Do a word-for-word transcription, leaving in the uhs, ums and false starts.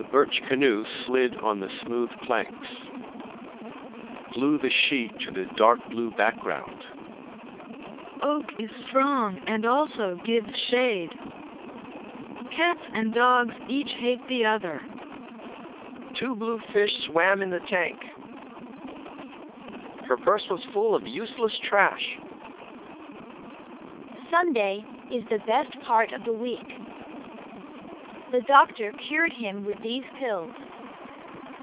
birch canoe slid on the smooth planks. Blew the sheet to the dark blue background. Oak is strong and also gives shade. Cats and dogs each hate the other. Two blue fish swam in the tank. Her purse was full of useless trash. Sunday is the best part of the week. The doctor cured him with these pills.